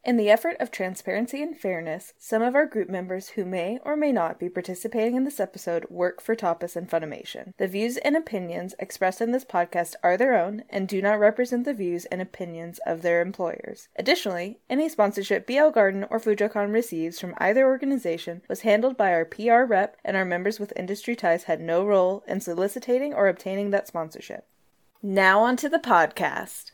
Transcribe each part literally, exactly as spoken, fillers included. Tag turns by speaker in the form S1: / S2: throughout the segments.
S1: In the effort of transparency and fairness, some of our group members who may or may not be participating in this episode work for Tapas and Funimation. The views and opinions expressed in this podcast are their own and do not represent the views and opinions of their employers. Additionally, any sponsorship B L Garden or FujoCon receives from either organization was handled by our P R rep, and our members with industry ties had no role in soliciting or obtaining that sponsorship. Now on to the podcast.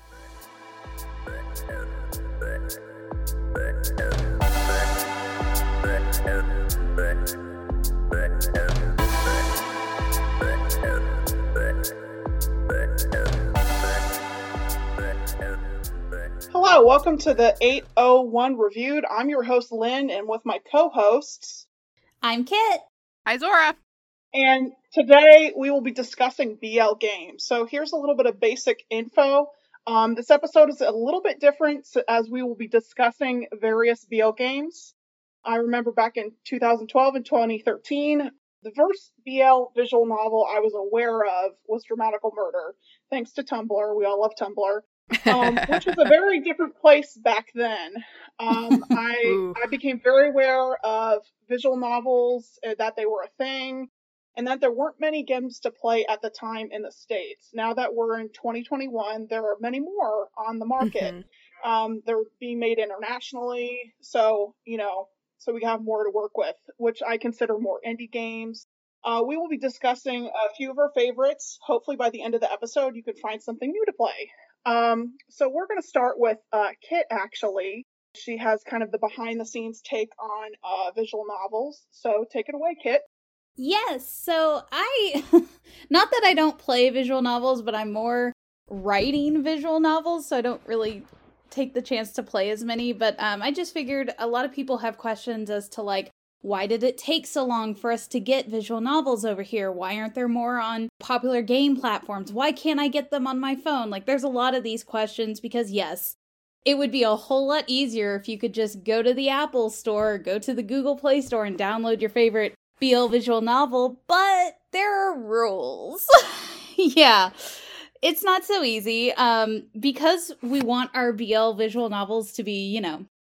S2: Hello, welcome to the eight oh one Reviewed. I'm your host, Lynn, and with my co-hosts...
S3: I'm Kit.
S4: Hi, Zora.
S2: And today we will be discussing B L games. So here's a little bit of basic info. Um, this episode is a little bit different as we will be discussing various B L games. I remember back in two thousand twelve and twenty thirteen, the first B L visual novel I was aware of was Dramatical Murder. Thanks to Tumblr. We all love Tumblr. um, which was a very different place back then. Um, I I became very aware of visual novels, uh, that they were a thing, and that there weren't many games to play at the time in the States. Now that we're in twenty twenty-one, there are many more on the market. Mm-hmm. Um, they're being made internationally, so, you know, so we have more to work with, which I consider more indie games. Uh, we will be discussing a few of our favorites. Hopefully by the end of the episode, you can find something new to play. Um, so we're going to start with uh, Kit, actually. She has kind of the behind-the-scenes take on uh, visual novels. So take it away, Kit.
S3: Yes, so I, not that I don't play visual novels, but I'm more writing visual novels, so I don't really take the chance to play as many. But um, I just figured a lot of people have questions as to, like, why did it take so long for us to get visual novels over here? Why aren't there more on popular game platforms? Why can't I get them on my phone? Like, there's a lot of these questions because, yes, it would be a whole lot easier if you could just go to the Apple Store, or go to the Google Play Store and download your favorite B L visual novel, but there are rules. Yeah, it's not so easy. Um, because we want our B L visual novels to be, you know,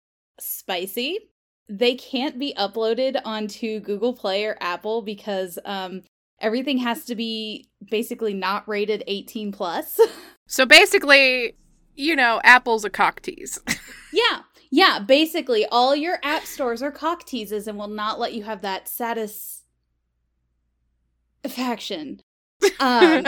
S3: spicy, they can't be uploaded onto Google Play or Apple because um, everything has to be basically not rated eighteen plus.
S4: So basically, you know, Apple's a cock tease.
S3: Yeah. Yeah, basically, all your app stores are cock teases and will not let you have that satisfaction. Um,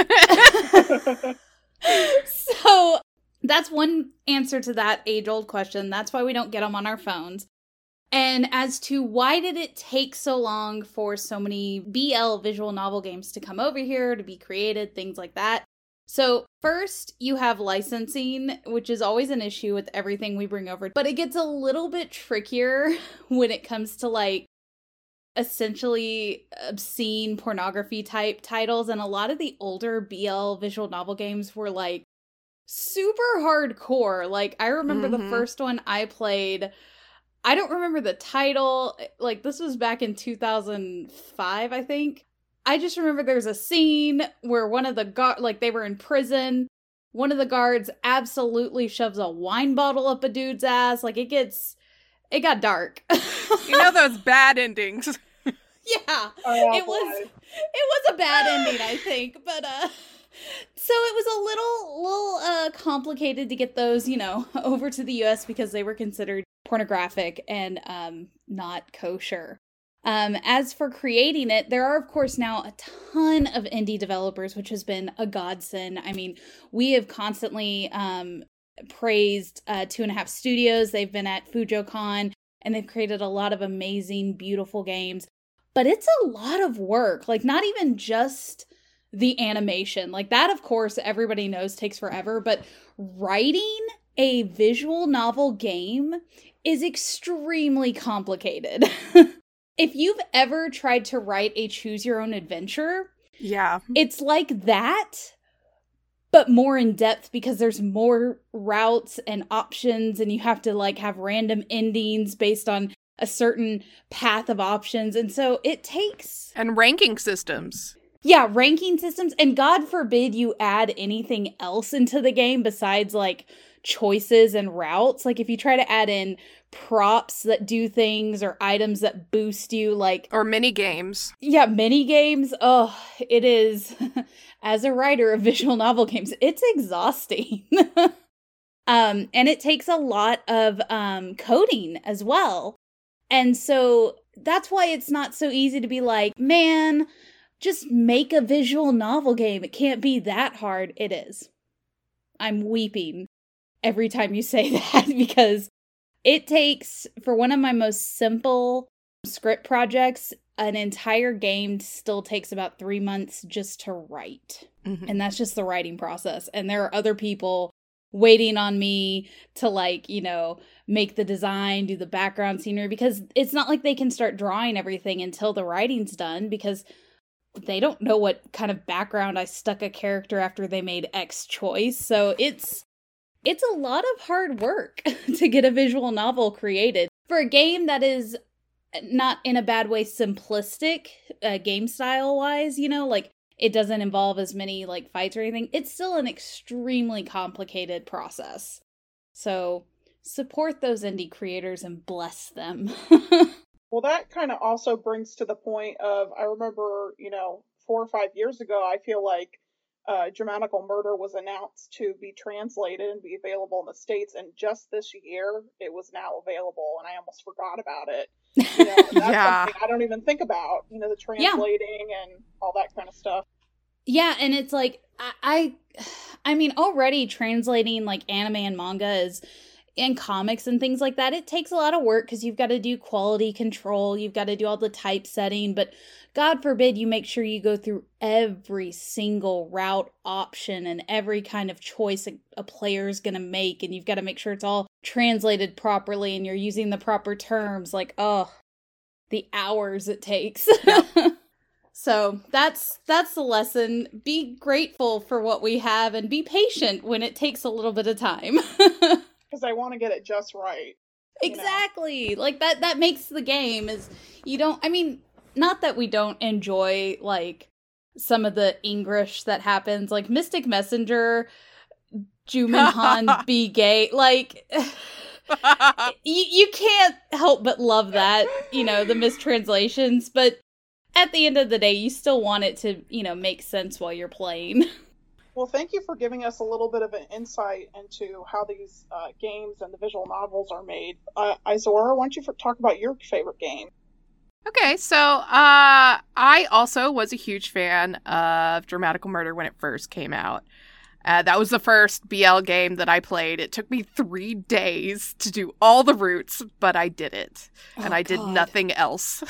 S3: so that's one answer to that age-old question. That's why we don't get them on our phones. And as to why did it take so long for so many B L visual novel games to come over here, to be created, things like that. So first, you have licensing, which is always an issue with everything we bring over. But it gets a little bit trickier when it comes to, like, essentially obscene pornography type titles. And a lot of the older B L visual novel games were, like, super hardcore. Like, I remember mm-hmm. the first one I played, I don't remember the title. Like, this was back in two thousand five, I think. I just remember there's a scene where one of the guards, like, they were in prison. One of the guards absolutely shoves a wine bottle up a dude's ass. Like, it gets, it got dark.
S4: You know those bad endings.
S3: Yeah, oh, it was, it was a bad ending, I think. But, uh, so it was a little, little, uh, complicated to get those, you know, over to the U S because they were considered pornographic and, um, not kosher. Um, as for creating it, there are, of course, now a ton of indie developers, which has been a godsend. I mean, we have constantly um, praised uh, Two and a Half Studios. They've been at FujoCon, and they've created a lot of amazing, beautiful games. But it's a lot of work. Like, not even just the animation. Like, that, of course, everybody knows takes forever. But writing a visual novel game is extremely complicated. If you've ever tried to write a choose your own adventure,
S4: yeah,
S3: it's like that, but more in depth because there's more routes and options and you have to, like, have random endings based on a certain path of options. And so it takes...
S4: And ranking systems.
S3: Yeah, ranking systems. And God forbid you add anything else into the game besides, like, choices and routes. Like if you try to add in props that do things or items that boost you, like
S4: or mini games.
S3: Yeah, mini games. Oh, it is. As a writer of visual novel games, it's exhausting. um, and it takes a lot of um coding as well. And so that's why it's not so easy to be like, man, just make a visual novel game. It can't be that hard. It is. I'm weeping every time you say that because it takes, for one of my most simple script projects, an entire game still takes about three months just to write. Mm-hmm. And that's just the writing process. And there are other people waiting on me to, like, you know, make the design, do the background scenery, because it's not like they can start drawing everything until the writing's done, because they don't know what kind of background I stuck a character after they made X choice. So it's it's a lot of hard work to get a visual novel created for a game that is not in a bad way simplistic, uh, game style wise, you know, like it doesn't involve as many like fights or anything. It's still an extremely complicated process. So support those indie creators and bless them.
S2: Well, that kind of also brings to the point of, I remember, you know, four or five years ago, I feel like uh, Dramatical Murder was announced to be translated and be available in the States, and just this year, it was now available, and I almost forgot about it. You know, that's
S4: yeah.
S2: something I don't even think about, you know, the translating yeah. and all that kind of stuff.
S3: Yeah, and it's like, I, I, I mean, already translating like anime and manga is, and comics and things like that, it takes a lot of work because you've got to do quality control, you've got to do all the typesetting, but God forbid you make sure you go through every single route option and every kind of choice a, a player's going to make, and you've got to make sure it's all translated properly and you're using the proper terms. Like, oh, the hours it takes. Yep. So that's that's the lesson. Be grateful for what we have and be patient when it takes a little bit of time.
S2: Because I want to get it just right.
S3: Exactly. Know? Like that that makes the game is you don't I mean, not that we don't enjoy like some of the English that happens, like Mystic Messenger, Jumanhan be gay, like you, you can't help but love that, you know, the mistranslations, but at the end of the day, you still want it to, you know, make sense while you're playing.
S2: Well, thank you for giving us a little bit of an insight into how these uh, games and the visual novels are made. Uh, Izora, why don't you for- talk about your favorite game?
S4: Okay, so uh, I also was a huge fan of Dramatical Murder when it first came out. Uh, that was the first B L game that I played. It took me three days to do all the routes, but I did it. Oh, and I God. did nothing else.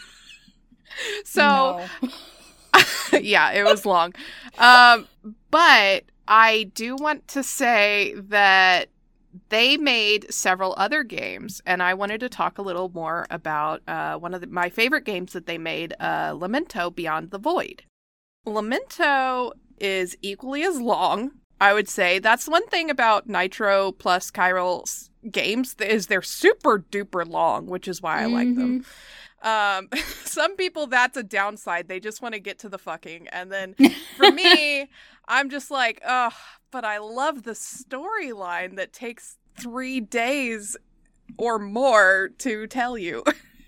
S4: So... No. Yeah, it was long. Um, but I do want to say that they made several other games, and I wanted to talk a little more about uh, one of the, my favorite games that they made, uh, Lamento Beyond the Void. Lamento is equally as long, I would say. That's one thing about Nitro plus Chiral's games, is they're super duper long, which is why I mm-hmm. like them. Um, some people, that's a downside. They just want to get to the fucking. And then for me, I'm just like, oh, but I love the storyline that takes three days or more to tell you.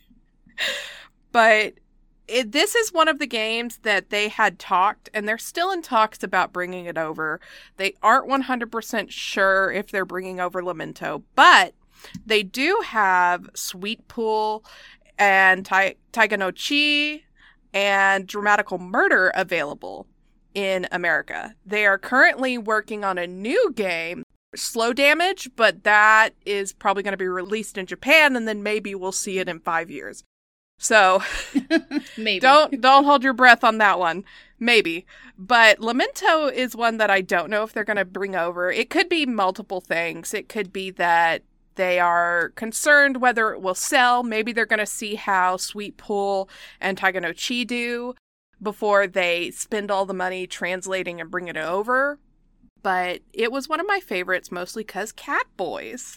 S4: But it, this is one of the games that they had talked, and they're still in talks about bringing it over. They aren't one hundred percent sure if they're bringing over Lamento, but they do have Sweet Pool and Tai- Taiga no Chi and Dramatical Murder available in America. They are currently working on a new game, Slow Damage, but that is probably going to be released in Japan, and then maybe we'll see it in five years. So maybe don't don't hold your breath on that one. Maybe. But Lamento is one that I don't know if they're going to bring over. It could be multiple things. It could be that they are concerned whether it will sell. Maybe they're going to see how Sweet Pool and Taiga no Chi do before they spend all the money translating and bringing it over. But it was one of my favorites, mostly because cat boys.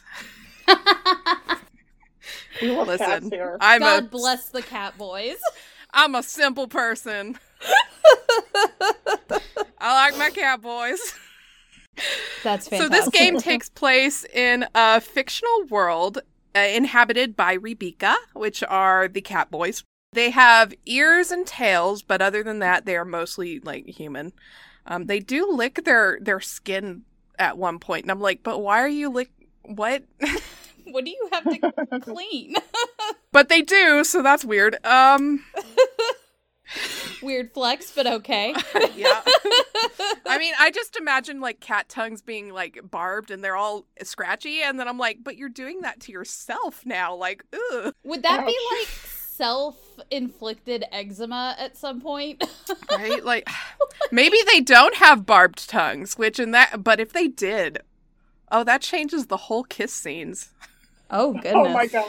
S2: We love
S4: Listen,
S2: cats here.
S4: I'm
S3: God
S4: a,
S3: bless the cat boys.
S4: I'm a simple person. I like my cat boys.
S3: That's fantastic.
S4: So this game takes place in a fictional world uh, inhabited by Rebecca, which are the cat boys. They have ears and tails, but other than that, they are mostly like human. Um, they do lick their, their skin at one point, and I'm like, but why are you lick? What?
S3: What do you have to clean?
S4: But they do, so that's weird. Um,
S3: Weird flex, but okay.
S4: Yeah. I mean, I just imagine like cat tongues being like barbed and they're all scratchy, and then I'm like, but you're doing that to yourself now. Like, ugh.
S3: Would that be like self-inflicted eczema at some point?
S4: Right? Like, maybe they don't have barbed tongues, which in that, but if they did, oh, that changes the whole kiss scenes.
S3: Oh, goodness.
S2: Oh, my God.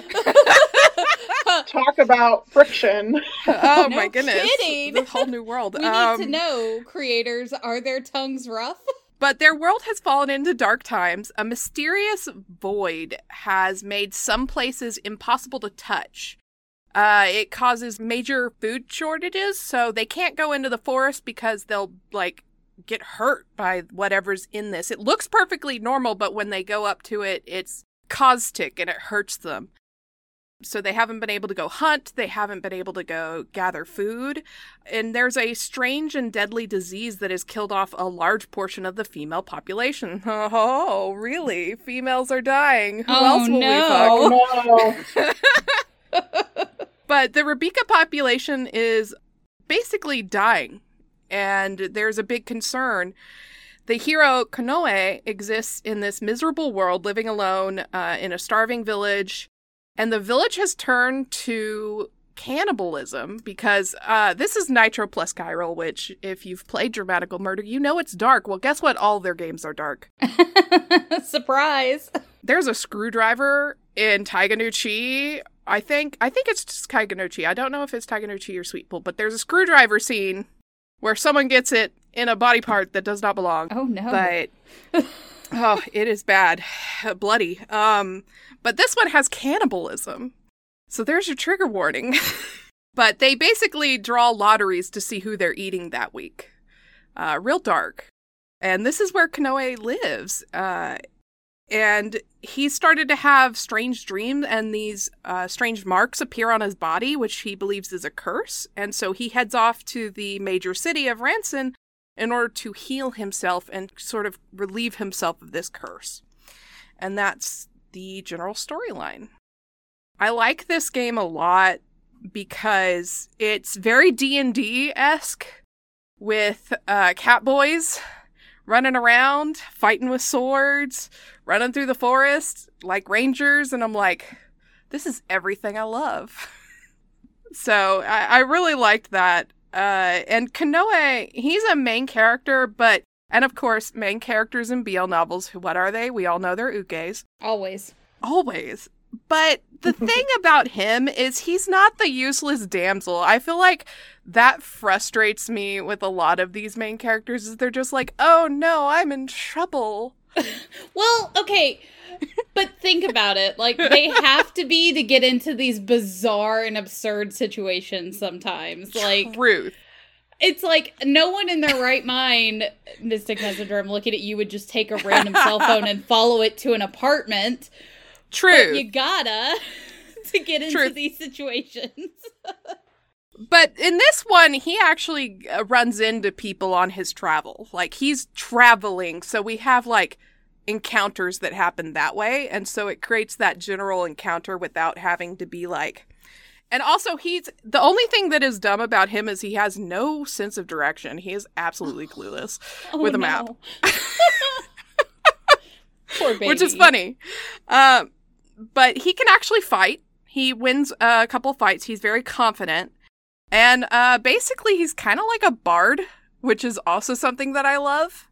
S2: Talk about friction.
S4: Oh,
S3: No
S4: my goodness.
S3: kidding.
S4: The whole new world.
S3: We
S4: um,
S3: need to know, creators, are their tongues rough?
S4: But their world has fallen into dark times. A mysterious void has made some places impossible to touch. Uh, it causes major food shortages, so they can't go into the forest because they'll, like, get hurt by whatever's in this. It looks perfectly normal, but when they go up to it, it's caustic and it hurts them. So they haven't been able to go hunt, they haven't been able to go gather food, and there's a strange and deadly disease that has killed off a large portion of the female population. Oh, really? Females are dying. Who
S3: Oh,
S4: else will
S3: no.
S4: we fuck?
S2: Oh, no.
S4: But the Rebecca population is basically dying, and there's a big concern. The hero Konoe exists in this miserable world, living alone uh, in a starving village, and the village has turned to cannibalism because uh, this is Nitro plus Chiral, which, if you've played Dramatical Murder, you know it's dark. Well, guess what? All their games are dark.
S3: Surprise.
S4: There's a screwdriver in Taiga no Chi. I think I think it's just Taiga no Chi. I don't know if it's Taiga no Chi or Sweet Pool, but there's a screwdriver scene where someone gets it in a body part that does not belong.
S3: Oh, no.
S4: But, oh, it is bad. Bloody. Um, but this one has cannibalism. So there's your trigger warning. But they basically draw lotteries to see who they're eating that week. Uh, real dark. And this is where Konoe lives. Uh, and he started to have strange dreams, and these uh, strange marks appear on his body, which he believes is a curse. And so he heads off to the major city of Ranson in order to heal himself and sort of relieve himself of this curse. And that's the general storyline. I like this game a lot because it's very D and D-esque with uh, cat boys running around, fighting with swords, running through the forest like rangers, and I'm like, this is everything I love. So I, I really liked that. Uh, and Konoe, he's a main character, but, and of course, main characters in B L novels, what are they? We all know they're ukes.
S3: Always.
S4: Always. But the thing about him is he's not the useless damsel. I feel like that frustrates me with a lot of these main characters, is they're just like, oh no, I'm in trouble.
S3: Well, okay, but think about it. Like, they have to be to get into these bizarre and absurd situations sometimes. Like,
S4: Truth.
S3: It's like, no one in their right mind, Mystic Messenger, I'm looking at you, would just take a random cell phone and follow it to an apartment.
S4: True.
S3: But you gotta to get into
S4: Truth.
S3: these situations.
S4: But in this one, he actually uh, runs into people on his travel. Like, he's traveling, so we have, like, encounters that happen that way, and so it creates that general encounter without having to be, like... And also, he's... The only thing that is dumb about him is he has no sense of direction. He is absolutely clueless
S3: Oh,
S4: with a
S3: no.
S4: map.
S3: Poor baby.
S4: Which is funny. Um, but he can actually fight. He wins a couple fights. He's very confident. And uh, basically, he's kind of like a bard, which is also something that I love.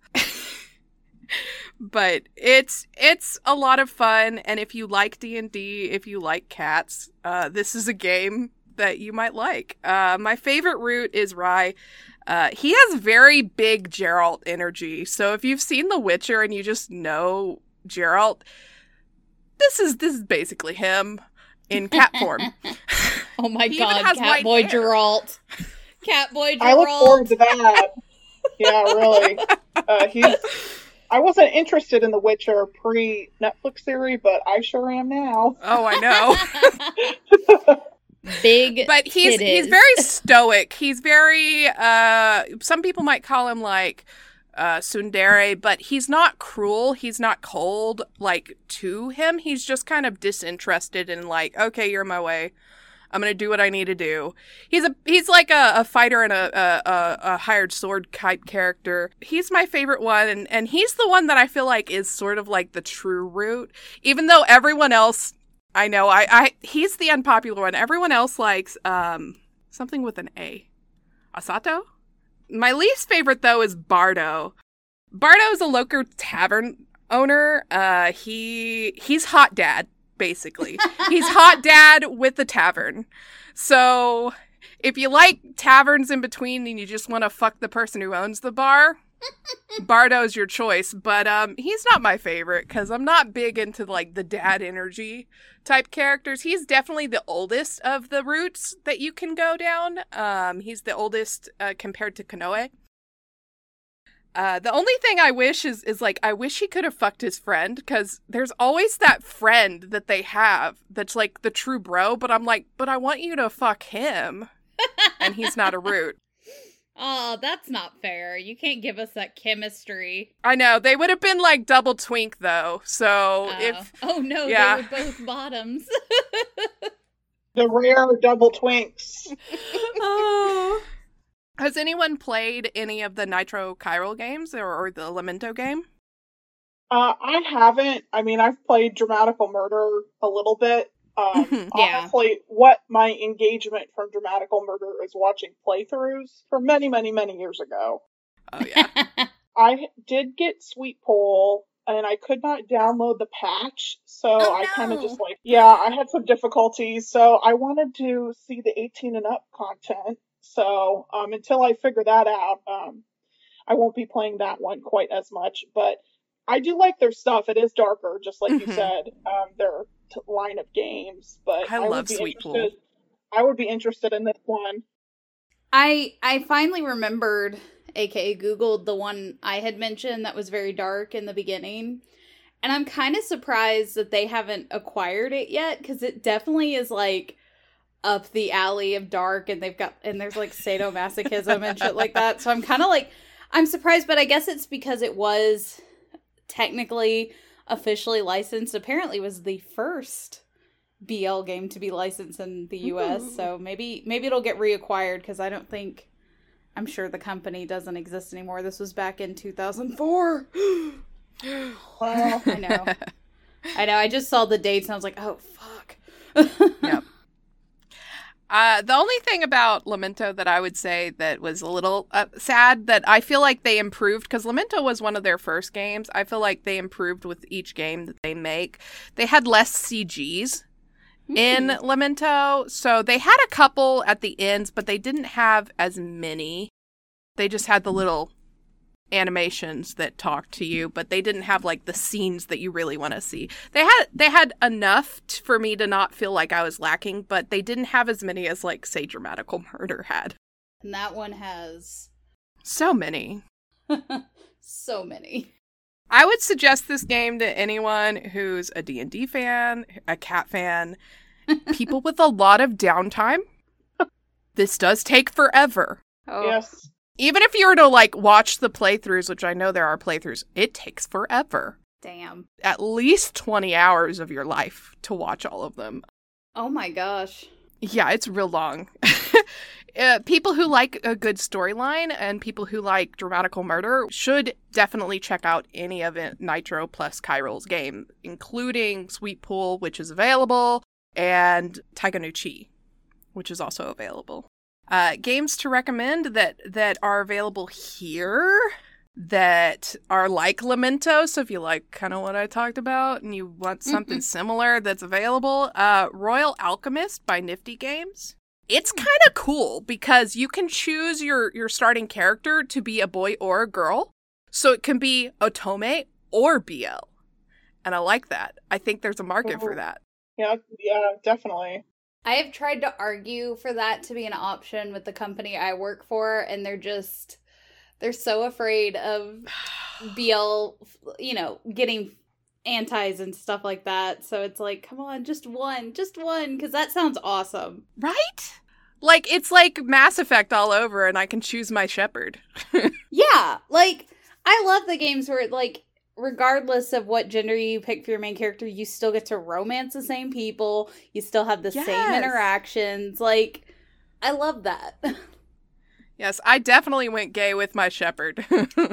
S4: But it's it's a lot of fun. And if you like D and D, if you like cats, uh, this is a game that you might like. Uh, my favorite route is Rai. Uh, he has very big Geralt energy. So if you've seen The Witcher and you just know Geralt, this is this is basically him in cat form.
S3: Oh my
S4: He even
S3: god,
S4: has white
S3: Catboy
S4: hair.
S3: Geralt. Catboy Geralt.
S2: I look forward to that. Yeah, really. Uh, he's I wasn't interested in The Witcher pre-Netflix series, but I sure am now.
S4: Oh, I know.
S3: Big
S4: But he's
S3: titties.
S4: he's very stoic. He's very uh some people might call him like uh tsundere, but he's not cruel, he's not cold like to him. He's just kind of disinterested in like, okay, you're my way. I'm gonna do what I need to do. He's a he's like a, a fighter and a, a a hired sword type character. He's my favorite one, and, and he's the one that I feel like is sort of like the true root. Even though everyone else, I know, I, I he's the unpopular one. Everyone else likes um something with an A. Asato? My least favorite though is Bardo. Bardo's a local tavern owner. Uh he he's hot dad. Basically, he's hot dad with the tavern. So if you like taverns in between and you just want to fuck the person who owns the bar, Bardo's your choice. But um he's not my favorite because I'm not big into like the dad energy type characters. He's definitely the oldest of the routes that you can go down. Um he's the oldest uh, compared to Konoe. Uh, the only thing I wish is, is like, I wish he could have fucked his friend, because there's always that friend that they have that's like the true bro, but I'm like, but I want you to fuck him, and he's not a root.
S3: Oh, that's not fair. You can't give us that chemistry.
S4: I know, they would have been like double twink though, so
S3: Oh.
S4: if...
S3: Oh no,
S4: yeah.
S3: they were both bottoms.
S2: The rare double twinks.
S4: Oh... Has anyone played any of the Nitro Chiral games or, or the Lamento game?
S2: Uh, I haven't. I mean, I've played Dramatical Murder a little bit. Um,
S4: Mhm.
S3: Yeah.
S2: Honestly, what my engagement from Dramatical Murder is watching playthroughs from many, many, many years ago.
S4: Oh, yeah.
S2: I did get Sweet Pool, and I could not download the patch, so
S3: Oh,
S2: I kind of
S3: no.
S2: just like, yeah, I had some difficulties, so I wanted to see the eighteen and up content. So um, until I figure that out, um, I won't be playing that one quite as much. But I do like their stuff. It is darker, just like
S4: Mhm.
S2: you said, um, their t- line of games. But
S4: I
S2: would
S4: love
S2: be
S4: Sweet Pool.
S2: interested- I would be interested in this one.
S3: I I finally remembered, aka Googled, the one I had mentioned that was very dark in the beginning. And I'm kind of surprised that they haven't acquired it yet, because it definitely is like up the alley of dark, and they've got, and there's like sadomasochism and shit like that. So I'm kind of like, I'm surprised, but I guess it's because it was technically officially licensed. Apparently it was the first B L game to be licensed in the U S.
S4: Ooh.
S3: So maybe maybe it'll get reacquired, because I don't think, I'm sure the company doesn't exist anymore. This was back in two thousand four.
S2: Well,
S3: I know. I know. I just saw the dates and I was like, oh, fuck.
S4: Yep. Uh, the only thing about Lamento that I would say that was a little uh, sad, that I feel like they improved, because Lamento was one of their first games. I feel like they improved with each game that they make. They had less C Gs in Lamento, so they had a couple at the ends, but they didn't have as many. They just had the little animations that talk to you, but they didn't have like the scenes that you really want to see. They had they had enough t- for me to not feel like I was lacking, but they didn't have as many as like say Dramatical Murder had.
S3: And that one has
S4: So many.
S3: so many.
S4: I would suggest this game to anyone who's a D and D fan, a cat fan, people with a lot of downtime. This does take forever.
S3: Oh,
S2: yes.
S4: Even if you were to like watch the playthroughs, which I know there are playthroughs, it takes forever.
S3: damn.
S4: At least twenty hours of your life to watch all of them.
S3: Oh my gosh.
S4: Yeah, it's real long. uh, people who like a good storyline and people who like Dramatical Murder should definitely check out any of it, Nitro plus Chiral's game, including Sweet Pool, which is available, and Taiga no Chi, which is also available. Uh, games to recommend that, that are available here that are like Lamento, so if you like kind of what I talked about and you want something similar that's available, uh, Royal Alchemist by Nifty Games. It's kind of cool because you can choose your, your starting character to be a boy or a girl, so it can be Otome or B L, and I like that. I think there's a market for that.
S2: Yeah, yeah, definitely.
S3: I have tried to argue for that to be an option with the company I work for, and they're just, They're so afraid of B L, you know, getting antis and stuff like that. So it's like, come on, just one, just one, because that sounds awesome.
S4: Right? Like, it's like Mass Effect all over, and I can choose my shepherd.
S3: Yeah, like, I love the games where, like, regardless of what gender you pick for your main character, you still get to romance the same people, you still have the
S4: Yes.
S3: same interactions. Like, I love that.
S4: Yes, I definitely went gay with my shepherd.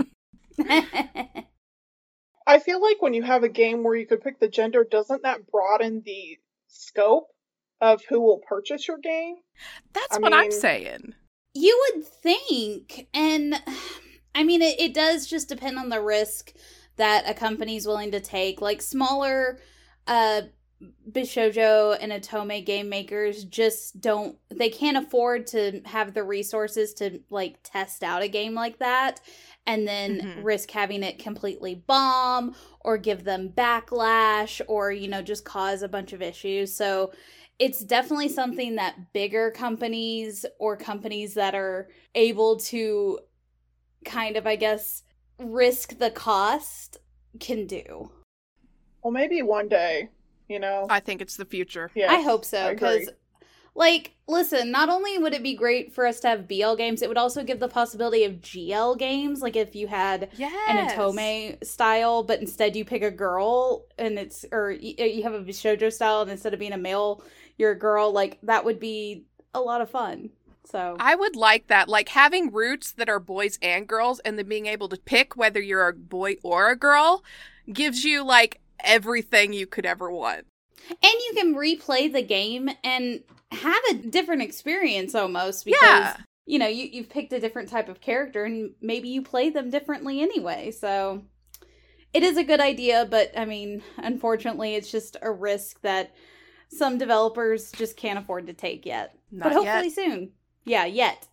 S2: I feel like when you have a game where you could pick the gender, doesn't that broaden the scope of who will purchase your game?
S4: That's
S2: I
S4: what I'm
S2: mean-
S4: saying.
S3: You would think, and I mean, it, it does just depend on the risk that a company's willing to take. Like, smaller uh, Bishoujo and Otome game makers just don't, they can't afford to have the resources to, like, test out a game like that and then
S4: Mhm.
S3: risk having it completely bomb or give them backlash or, you know, just cause a bunch of issues. So it's definitely something that bigger companies or companies that are able to kind of, I guess, risk the cost can do.
S2: Well, maybe one day, you know?
S4: I think it's the future.
S2: Yes,
S3: I hope so,
S2: I agree.
S3: because, like, listen, not only would it be great for us to have B L games, it would also give the possibility of G L games, like if you had
S4: Yes.
S3: an Otome style, but instead you pick a girl, and it's, or y- you have a Bishoujo style, and instead of being a male, you're a girl, like, that would be a lot of fun. So
S4: I would like that. Like, having roots that are boys and girls and then being able to pick whether you're a boy or a girl gives you, like, everything you could ever want.
S3: And you can replay the game and have a different experience almost because,
S4: Yeah.
S3: you know, you, you've picked a different type of character and maybe you play them differently anyway. So it is a good idea, but I mean, unfortunately, it's just a risk that some developers just can't afford to take yet.
S4: Not
S3: but hopefully
S4: yet.
S3: soon. Yeah, yet.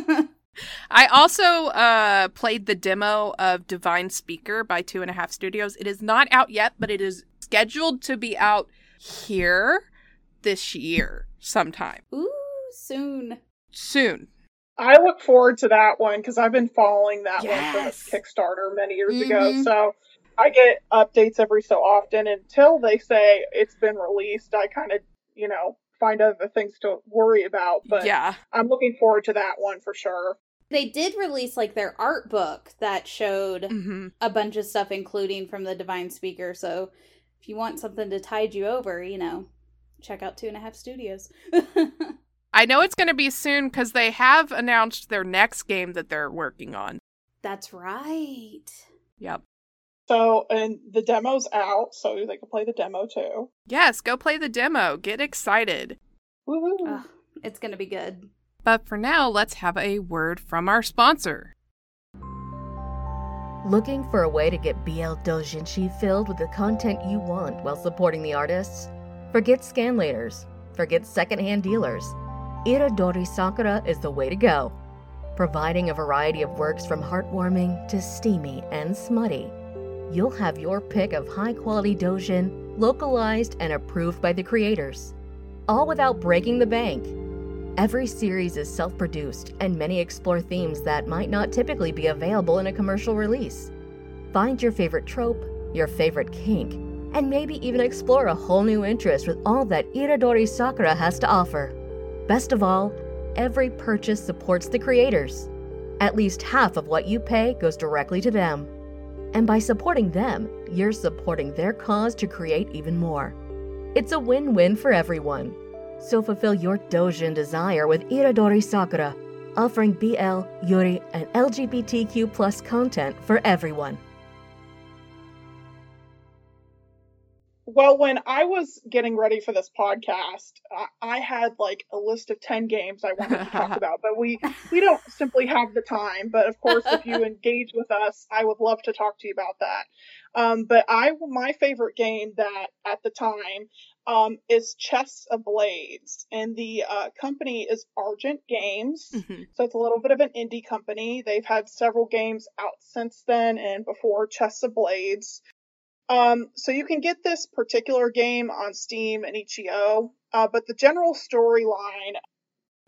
S4: I also uh, played the demo of Divine Speaker by Two and a Half Studios. It is not out yet, but it is scheduled to be out here this year sometime.
S3: Ooh, soon.
S4: Soon.
S2: I look forward to that one because I've been following that
S4: Yes.
S2: one from Kickstarter many years ago.
S3: Mhm.
S2: So I get updates every so often. Until they say it's been released, I kind of, you know, find other things to worry about. But
S4: Yeah.
S2: I'm looking forward to that one for sure.
S3: They did release, like, their art book that showed
S4: hmm
S3: a bunch of stuff, including from the Divine Speaker. So if you want something to tide you over, you know, check out Two and a Half Studios.
S4: I know it's going to be soon because they have announced their next game that they're working on.
S3: That's right.
S4: Yep.
S2: So, and the demo's out, so they can play the demo too.
S4: Yes, go play the demo. Get excited.
S2: Woo-hoo.
S3: Ugh, it's going to be good.
S4: But for now, let's have a word from our sponsor.
S5: Looking for a way to get B L Doujinshi filled with the content you want while supporting the artists? Forget scanlators. Forget secondhand dealers. Irodori Sakura is the way to go. Providing a variety of works from heartwarming to steamy and smutty, you'll have your pick of high-quality doujin, localized and approved by the creators, all without breaking the bank. Every series is self-produced, and many explore themes that might not typically be available in a commercial release. Find your favorite trope, your favorite kink, and maybe even explore a whole new interest with all that Irodori Sakura has to offer. Best of all, every purchase supports the creators. At least half of what you pay goes directly to them. And by supporting them, you're supporting their cause to create even more. It's a win-win for everyone. So fulfill your doujin desire with Irodori Sakura, offering B L, Yuri, and L G B T Q plus content for everyone.
S2: Well, when I was getting ready for this podcast, I, I had like a list of ten games I wanted to talk about, but we, we don't simply have the time. But of course, if you engage with us, I would love to talk to you about that. Um, but I, my favorite game that at the time um, is Chess of Blades, and the uh, company is Argent Games.
S4: Mhm.
S2: So it's a little bit of an indie company. They've had several games out since then and before Chess of Blades. Um, so you can get this particular game on Steam and itch dot i o, uh, but the general storyline,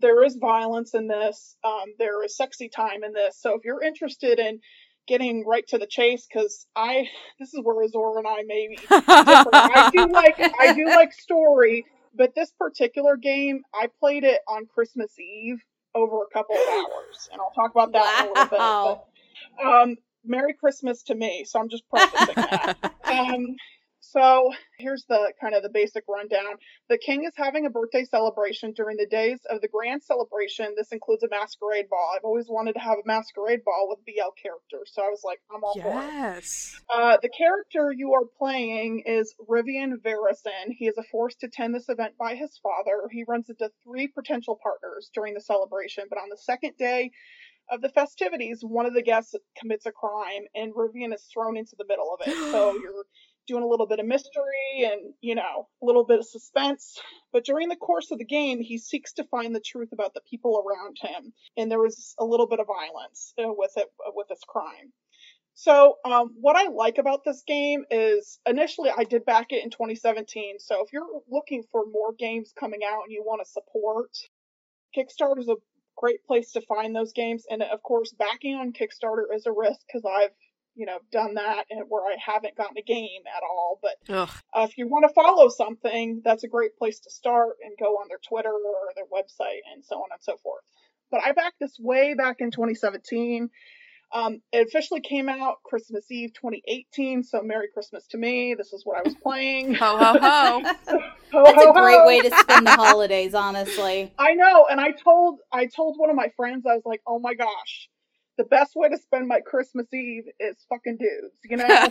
S2: there is violence in this. Um, there is sexy time in this. So if you're interested in getting right to the chase, because I, this is where Azora and I may be different. I do like, I do like story, but this particular game, I played it on Christmas Eve over a couple of hours, and I'll talk about that wow. in a little bit. But, um, Merry Christmas to me, so I'm just prefacing that. Um, So here's the kind of the basic rundown. The king is having a birthday celebration during the days of the grand celebration. This includes a masquerade ball. I've always wanted to have a masquerade ball with B L characters, so I was like, I'm all
S4: yes.
S2: for it. Yes. Uh, the character you are playing is Rivian Varison. He is forced to attend this event by his father. He runs into three potential partners during the celebration, but on the second day of the festivities, one of the guests commits a crime, and Rivian is thrown into the middle of it. So you're doing a little bit of mystery and, you know, a little bit of suspense. But during the course of the game, he seeks to find the truth about the people around him. And there was a little bit of violence uh, with it, uh, with this crime. So um, what I like about this game is initially I did back it in twenty seventeen. So if you're looking for more games coming out and you want to support, Kickstarter is a great place to find those games. And of course, backing on Kickstarter is a risk because I've you know, done that and where I haven't gotten a game at all. But uh, if you want to follow something, that's a great place to start and go on their Twitter or their website and so on and so forth. But I backed this way back in twenty seventeen. Um, it officially came out Christmas Eve twenty eighteen, so Merry Christmas to me. This is what I was playing.
S4: Ho, ho, ho.
S2: ho
S3: That's
S2: ho,
S3: a great
S2: ho.
S3: way to spend the holidays, honestly.
S2: I know, and I told I told one of my friends, I was like, oh my gosh, the best way to spend my Christmas Eve is fucking dudes, you know?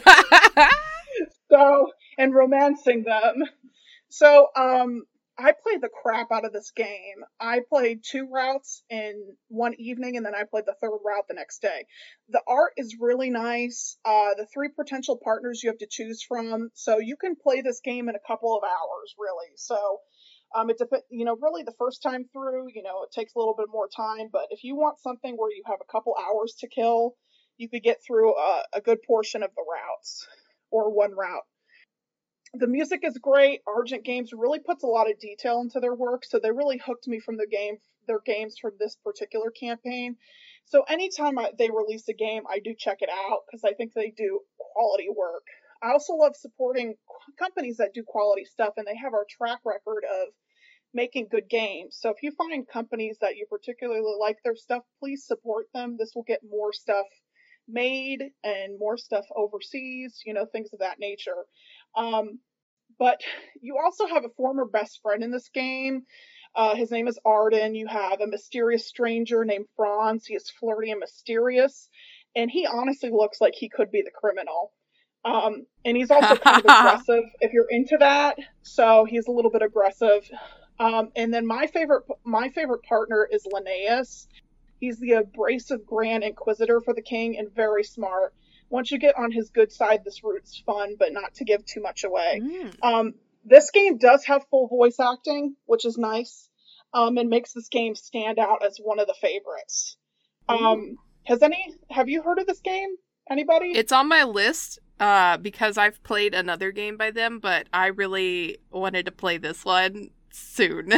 S2: So, and romancing them. So, um, I played the crap out of this game. I played two routes in one evening, and then I played the third route the next day. The art is really nice. Uh, the three potential partners you have to choose from. So you can play this game in a couple of hours, really. So, Um, it dep- you know, really the first time through, you know, it takes a little bit more time, but if you want something where you have a couple hours to kill, you could get through a, a good portion of the routes or one route. The music is great. Argent Games really puts a lot of detail into their work, so they really hooked me from the game, their games for this particular campaign. So anytime I, they release a game, I do check it out because I think they do quality work. I also love supporting companies that do quality stuff, and they have our track record of making good games. So if you find companies that you particularly like their stuff, please support them. This will get more stuff made and more stuff overseas, you know, things of that nature. Um, but you also have a former best friend in this game. Uh, his name is Arden. You have a mysterious stranger named Franz. He is flirty and mysterious, and he honestly looks like he could be the criminal. Um, and he's also kind of aggressive if you're into that. So he's a little bit aggressive. Um, and then my favorite, my favorite partner is Linnaeus. He's the abrasive Grand Inquisitor for the king and very smart. Once you get on his good side, this route's fun, but not to give too much away. Mm. Um, this game does have full voice acting, which is nice, um, and makes this game stand out as one of the favorites. Um, has any, have you heard of this game? Anybody?
S4: It's on my list. Uh, because I've played another game by them, but I really wanted to play this one soon.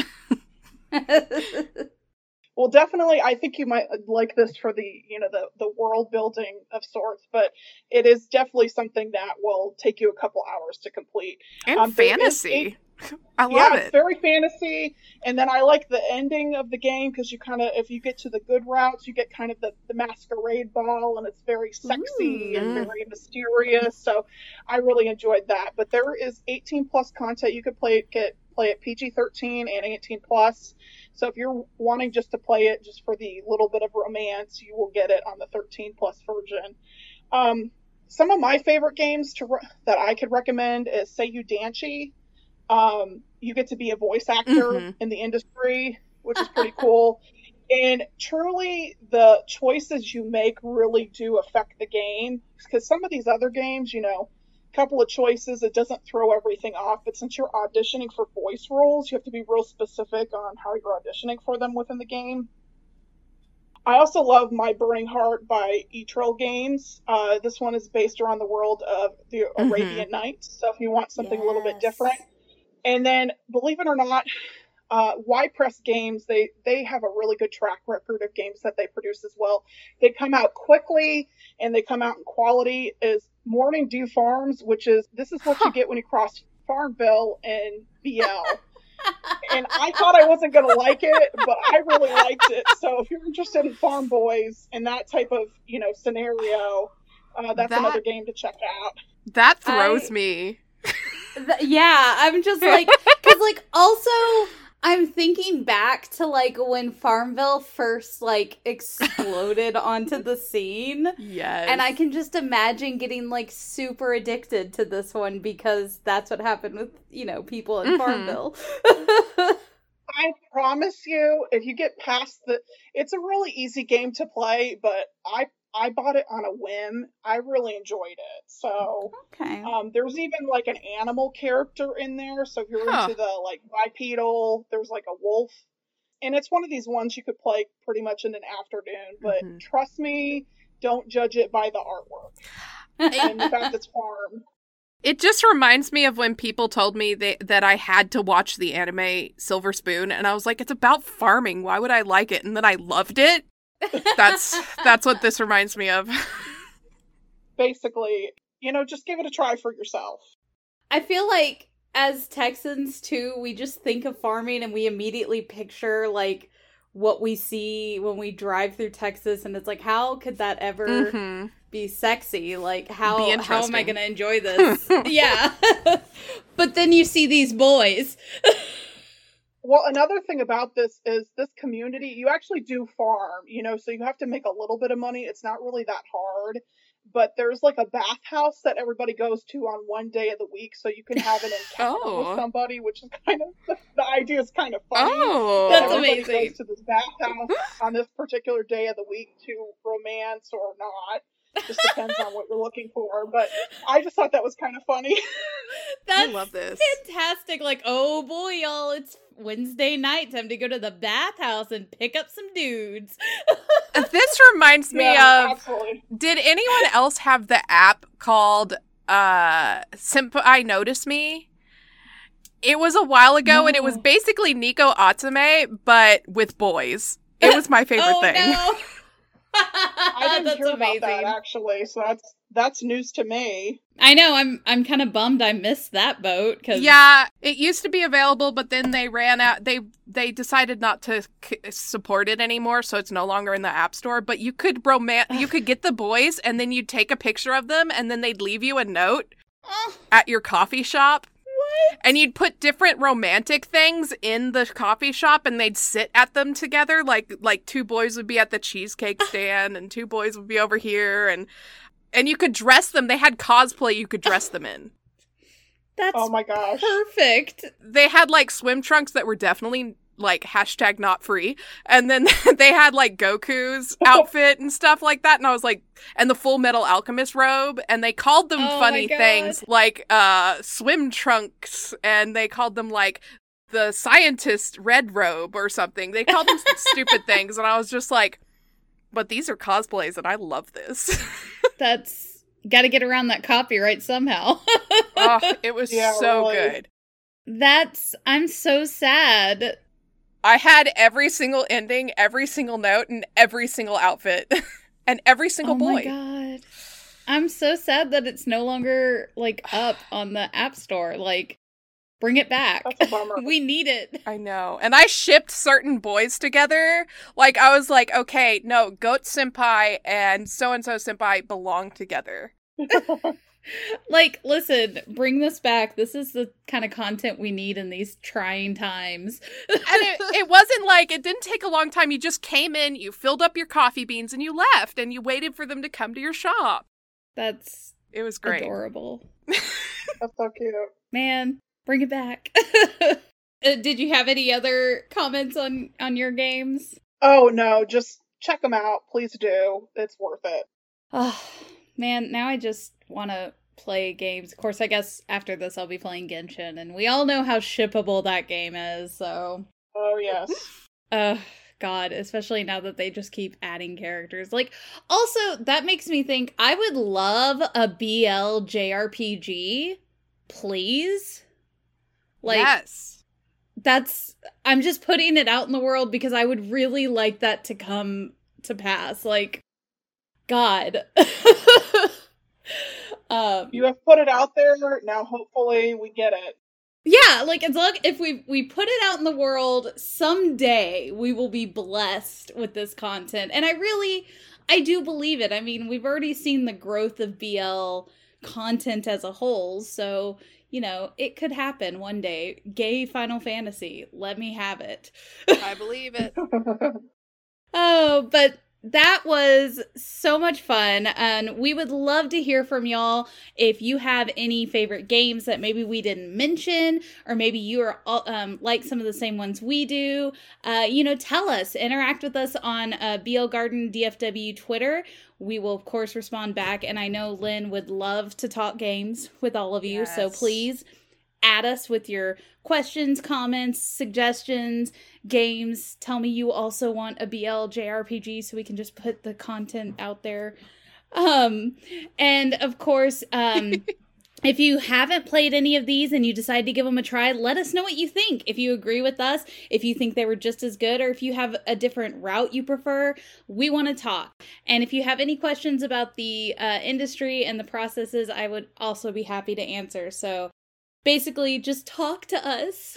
S2: Well, definitely, I think you might like this for the, you know, the, the world building of sorts, but it is definitely something that will take you a couple hours to complete.
S4: And um, fantasy. I love
S2: yeah,
S4: it.
S2: It's very fantasy. And then I like the ending of the game because you kind of, if you get to the good routes, you get kind of the, the masquerade ball, and it's very sexy Ooh. and very mysterious. So I really enjoyed that. But there is eighteen plus content. You could play get play it P G thirteen and eighteen plus. So if you're wanting just to play it just for the little bit of romance, you will get it on the thirteen plus version. Um, some of my favorite games to re- that I could recommend is Seiyu Danchi. Um, you get to be a voice actor mm-hmm. in the industry, which is pretty cool. And truly, the choices you make really do affect the game. Because some of these other games, you know, a couple of choices, it doesn't throw everything off. But since you're auditioning for voice roles, you have to be real specific on how you're auditioning for them within the game. I also love My Burning Heart by Etril Games. Uh, this one is based around the world of the Arabian mm-hmm. Nights. So if you want something yes. a little bit different. And then, believe it or not, Uh, Y-Press Games, they, they have a really good track record of games that they produce as well. They come out quickly and they come out in quality. Is Morning Dew Farms, which is, this is what huh. you get when you cross Farmville and B L. And I thought I wasn't going to like it, but I really liked it. So if you're interested in Farm Boys and that type of, you know, scenario, uh, that's that, another game to check out.
S4: That throws
S3: I,
S4: me.
S3: th- yeah, I'm just like, because like also... I'm thinking back to, like, when Farmville first, like, exploded onto the scene.
S4: Yes.
S3: And I can just imagine getting, like, super addicted to this one because that's what happened with, you know, people in mm-hmm. Farmville.
S2: I promise you, if you get past the... It's a really easy game to play, but I I bought it on a whim. I really enjoyed it. So,
S3: okay.
S2: Um, there's even like an animal character in there. So if you're huh. into the like bipedal, there's like a wolf. And it's one of these ones you could play pretty much in an afternoon. But mm-hmm. trust me, don't judge it by the artwork. And the fact it's farm.
S4: It just reminds me of when people told me they, that I had to watch the anime Silver Spoon. And I was like, it's about farming. Why would I like it? And then I loved it. That's that's what this reminds me of.
S2: Basically, you know, just give it a try for yourself.
S3: I feel like as Texans too, we just think of farming and we immediately picture like what we see when we drive through Texas, and it's like, how could that ever mm-hmm. be sexy? Like, how how am I going to enjoy this? Yeah. But then you see these boys.
S2: Well, another thing about this is this community, you actually do farm, you know, so you have to make a little bit of money. It's not really that hard, but there's like a bathhouse that everybody goes to on one day of the week, so you can have an encounter oh. with somebody, which is kind of, the, the idea is kind of funny.
S4: Oh,
S3: that's
S2: everybody
S3: amazing.
S2: Goes to this bathhouse on this particular day of the week to romance or not. Just depends on what you're looking for, but I just thought that was kind of funny.
S3: That's
S4: I love this.
S3: Fantastic. Like, oh boy, y'all, it's Wednesday night, time to go to the bathhouse and pick up some dudes.
S4: This reminds me
S2: yeah,
S4: of,
S2: absolutely.
S4: Did anyone else have the app called uh, Senpai Notice Me? It was a while ago, no. and it was basically Nico Atsume, but with boys. It was my favorite
S3: oh,
S4: thing.
S3: No.
S2: I didn't
S3: that's
S2: hear
S3: amazing.
S2: about that, actually, so that's that's news to me.
S3: I know, I'm I'm kind of bummed I missed that boat. Cause...
S4: Yeah, it used to be available, but then they ran out. They they decided not to c- support it anymore, so it's no longer in the App Store. But you could roman- you could get the boys, and then you'd take a picture of them, and then they'd leave you a note at your coffee shop.
S3: What?
S4: And you'd put different romantic things in the coffee shop, and they'd sit at them together. Like like two boys would be at the cheesecake stand, and two boys would be over here, and and you could dress them. They had cosplay you could dress them in.
S3: That's
S2: oh my gosh,
S3: perfect.
S4: They had like swim trunks that were definitely like hashtag not free, and then they had like Goku's outfit and stuff like that, and I was like, and the Full Metal Alchemist robe, and they called them
S3: oh
S4: funny things like uh swim trunks, and they called them like the scientist red robe or something. They called them stupid things, and I was just like, but these are cosplays and I love this.
S3: That's gotta get around that copyright somehow.
S4: Oh, it was
S2: yeah,
S4: so
S2: really.
S4: good.
S3: That's I'm so sad.
S4: I had every single ending, every single note, and every single outfit. And every single
S3: oh
S4: boy.
S3: Oh my god. I'm so sad that it's no longer, like, up on the App Store. Like, bring it back.
S2: That's a bummer.
S3: We need it.
S4: I know. And I shipped certain boys together. Like, I was like, okay, no, Goat Senpai and so-and-so Senpai belong together.
S3: Like, listen, bring this back. This is the kind of content we need in these trying times.
S4: And it, it wasn't like, it didn't take a long time. You just came in, you filled up your coffee beans, and you left, and you waited for them to come to your shop.
S3: That's
S4: it was great.
S3: Adorable.
S2: That's so cute.
S3: Man, bring it back. uh, did you have any other comments on, on your games?
S2: Oh, no, just check them out. Please do. It's worth it.
S3: Oh, man, now I just want to play games. Of course, I guess after this I'll be playing Genshin, and we all know how shippable that game is, so...
S2: Oh, yes.
S3: Uh, God, especially now that they just keep adding characters. Like, also, that makes me think, I would love a B L J R P G, please. Like,
S4: yes.
S3: that's, I'm just putting it out in the world because I would really like that to come to pass. Like, God. um,
S2: You have put it out there, now hopefully we get it.
S3: Yeah, like, it's like if we we put it out in the world, someday we will be blessed with this content. And I really, I do believe it. I mean, we've already seen the growth of B L content as a whole, so, you know, it could happen one day. Gay Final Fantasy, let me have it.
S4: I believe it.
S3: Oh, but that was so much fun, and we would love to hear from y'all if you have any favorite games that maybe we didn't mention, or maybe you are um, like some of the same ones we do. Uh, you know, tell us, interact with us on uh, B L Garden D F W Twitter. We will, of course, respond back, and I know Lynn would love to talk games with all of you,
S4: Yes.
S3: so please add us with your questions, comments, suggestions, games. Tell me you also want a B L J R P G so we can just put the content out there. Um, and of course, um, if you haven't played any of these and you decide to give them a try, let us know what you think. If you agree with us, if you think they were just as good, or if you have a different route you prefer, we want to talk. And if you have any questions about the uh, industry and the processes, I would also be happy to answer. So basically, just talk to us.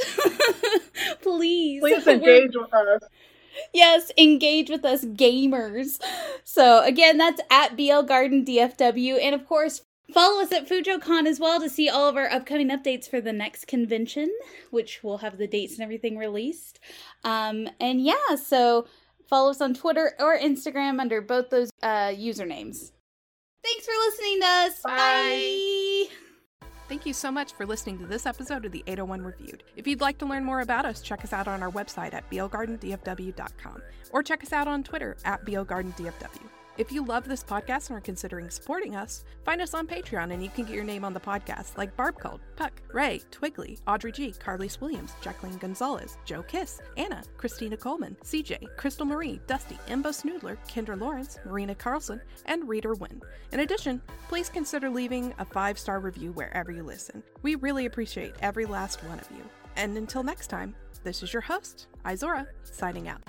S3: Please.
S2: Please engage with us.
S3: Yes, engage with us gamers. So again, that's at B L Garden D F W. And of course, follow us at FujoCon as well to see all of our upcoming updates for the next convention, which will have the dates and everything released. Um, and yeah, so follow us on Twitter or Instagram under both those uh, usernames. Thanks for listening to us.
S2: Bye.
S3: Bye.
S4: Thank you so much for listening to this episode of the eight oh one Reviewed. If you'd like to learn more about us, check us out on our website at b l garden d f w dot com or check us out on Twitter at b l garden d f w. If you love this podcast and are considering supporting us, find us on Patreon and you can get your name on the podcast, like Barb Cold, Puck, Ray, Twiggly, Audrey G, Carlise Williams, Jacqueline Gonzalez, Joe Kiss, Anna, Christina Coleman, C J, Crystal Marie, Dusty, Imbo Snoodler, Kendra Lawrence, Marina Carlson, and Reader Wynn. In addition, please consider leaving a five-star review wherever you listen. We really appreciate every last one of you. And until next time, this is your host, Izora, signing out.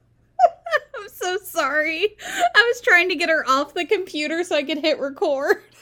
S3: I'm so sorry. I was trying to get her off the computer so I could hit record.